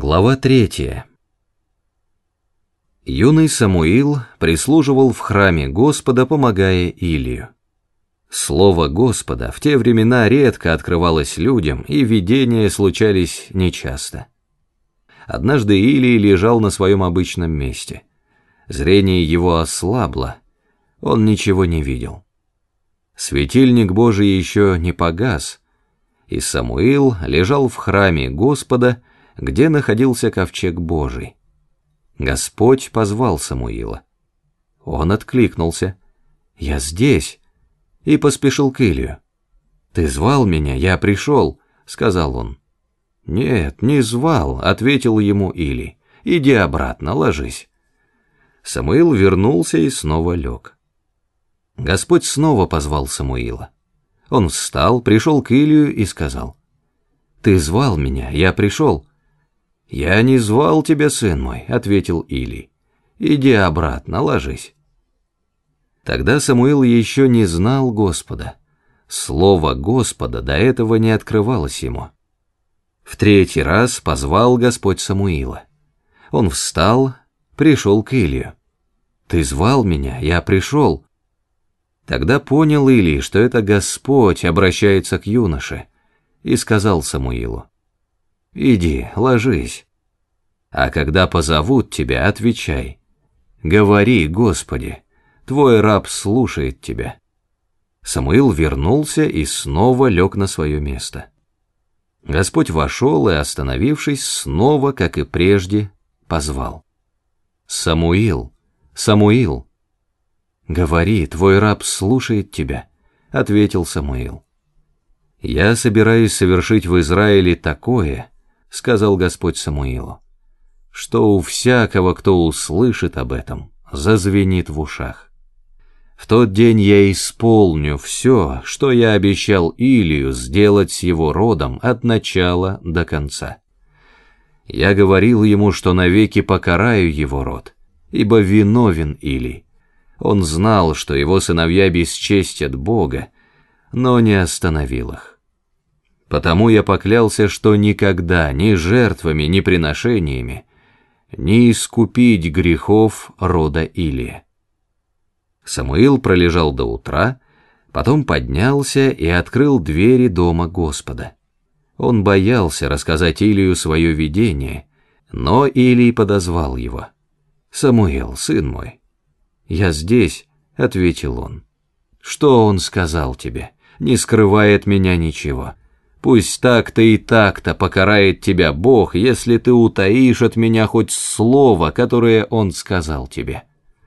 Глава 3. Юный Самуил прислуживал в храме Господа, помогая Илию. Слово Господа в те времена редко открывалось людям, и видения случались нечасто. Однажды Илий лежал на своем обычном месте. Зрение его ослабло, он ничего не видел. Светильник Божий еще не погас, и Самуил лежал в храме Господа, где находился ковчег Божий. Господь позвал Самуила. Он откликнулся: «Я здесь», и поспешил к Илию. «Ты звал меня, я пришел», — сказал он. «Нет, не звал», — ответил ему Илий. «Иди обратно, ложись». Самуил вернулся и снова лег. Господь снова позвал Самуила. Он встал, пришел к Илию и сказал: «Ты звал меня, я пришел». «Я не звал тебя, сын мой», — ответил Илий. «Иди обратно, ложись». Тогда Самуил еще не знал Господа. Слово Господа до этого не открывалось ему. В третий раз позвал Господь Самуила. Он встал, пришел к Илию. «Ты звал меня, я пришел». Тогда понял Илий, что это Господь обращается к юноше, и сказал Самуилу: «Иди, ложись, а когда позовут тебя, отвечай: говори, Господи, твой раб слушает тебя». Самуил вернулся и снова лег на свое место. Господь вошел и, остановившись, снова, как и прежде, позвал: «Самуил, Самуил». «Говори, твой раб слушает тебя», — ответил Самуил. «Я собираюсь совершить в Израиле такое, — сказал Господь Самуилу, — что у всякого, кто услышит об этом, зазвенит в ушах. В тот день я исполню все, что я обещал Илию сделать с его родом от начала до конца. Я говорил ему, что навеки покараю его род, ибо виновен Илий. Он знал, что его сыновья бесчестят Бога, но не остановил их. Потому я поклялся, что никогда ни жертвами, ни приношениями не искупить грехов рода Илия». Самуил пролежал до утра, потом поднялся и открыл двери дома Господа. Он боялся рассказать Илию свое видение, но Илий подозвал его. «Самуил, сын мой». «Я здесь», — ответил он. «Что он сказал тебе? Не скрывай от меня ничего. Пусть так-то и так-то покарает тебя Бог, если ты утаишь от меня хоть слово, которое он сказал тебе».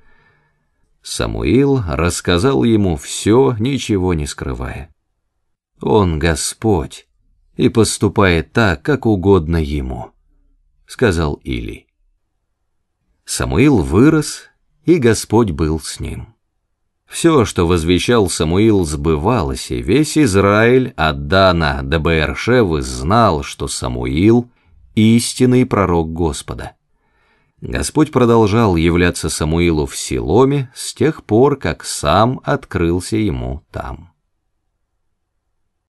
Самуил рассказал ему все, ничего не скрывая. «Он Господь и поступает так, как угодно ему», — сказал Илий. Самуил вырос, и Господь был с ним. Все, что возвещал Самуил, сбывалось, и весь Израиль от Дана до Беэр-Шевы знал, что Самуил — истинный пророк Господа. Господь продолжал являться Самуилу в Силоме с тех пор, как сам открылся ему там.